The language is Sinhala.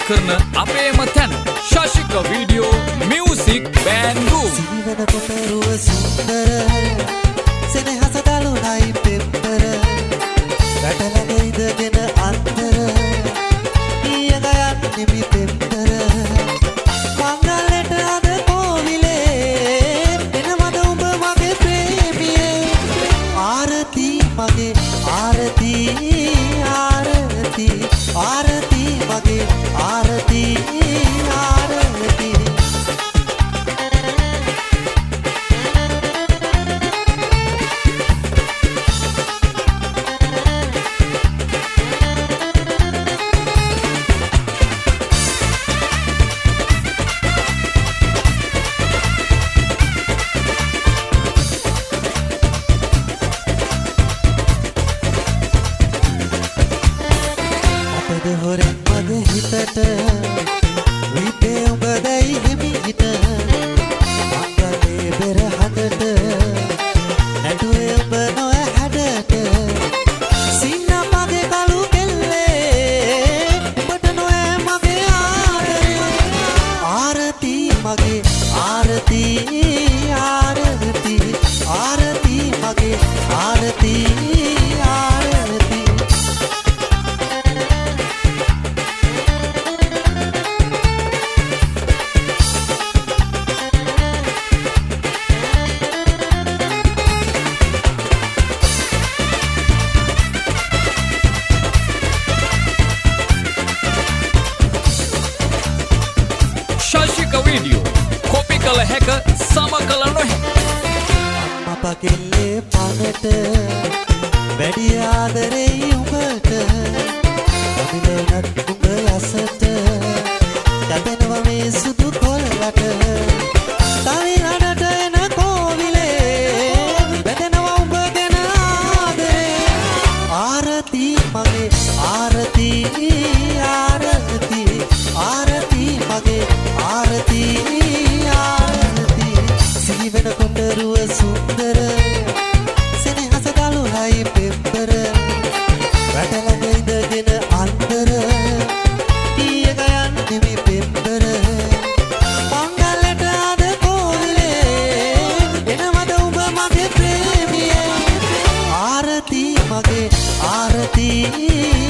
කරන අපේම තැන ශාෂික වීඩියෝ මියුසික් බෑන්ඩ් රූම්. සිහිවන කොටරුව සුන්දර සෙනෙහස දලුණයි පෙම්බර රටලඟ ඉඳගෙන අත්තර ඊයගයන් නිමි පෙම්බර මංගලට අද කෝවිලේ එනවද උඹ මගේ ප්‍රේමියේ ආරති මගේ ආරති ආරති ආරති මගේ ආරති ආරති හොරෙන් මගේ හිතට විපේ උඹ දැයි හිමිහිට මංගලේ බෙර හදට නැටුවේ උඹ නොය හැඩට සින්න මගේ කළු කෙල්ලේ උඹට නොය මගේ ආදරේ ආරති මගේ ආරති ආරති ආරති මගේ ආරති ආරති ශාෂික වීඩියෝ කොපි කළ හැක සම කළ නොහැ. අම්මා පගෙල්ලේ පනට වැඩි ආදරේ උඹට අදිලනක් උඹ යසට කැපෙනවා මේ සුදු කොළලට තවි රටට එන කෝවිලේ බැඳෙනවා උඹ ගැන ආදරේ ආරති මගේ ආරති ආරති ආරති මගේ ආරති ආරති සිහිවන කොටරුව සුන්දර සෙනෙහස දලුණයි පෙම්බර රටලඟ ඉඳගෙන අත්තර ඊයගයන් නිමි පෙම්බර මංගලට අද කෝවිලේ එනවද උඹ මගේ ප්‍රේමියේ ආරති මගේ ආරති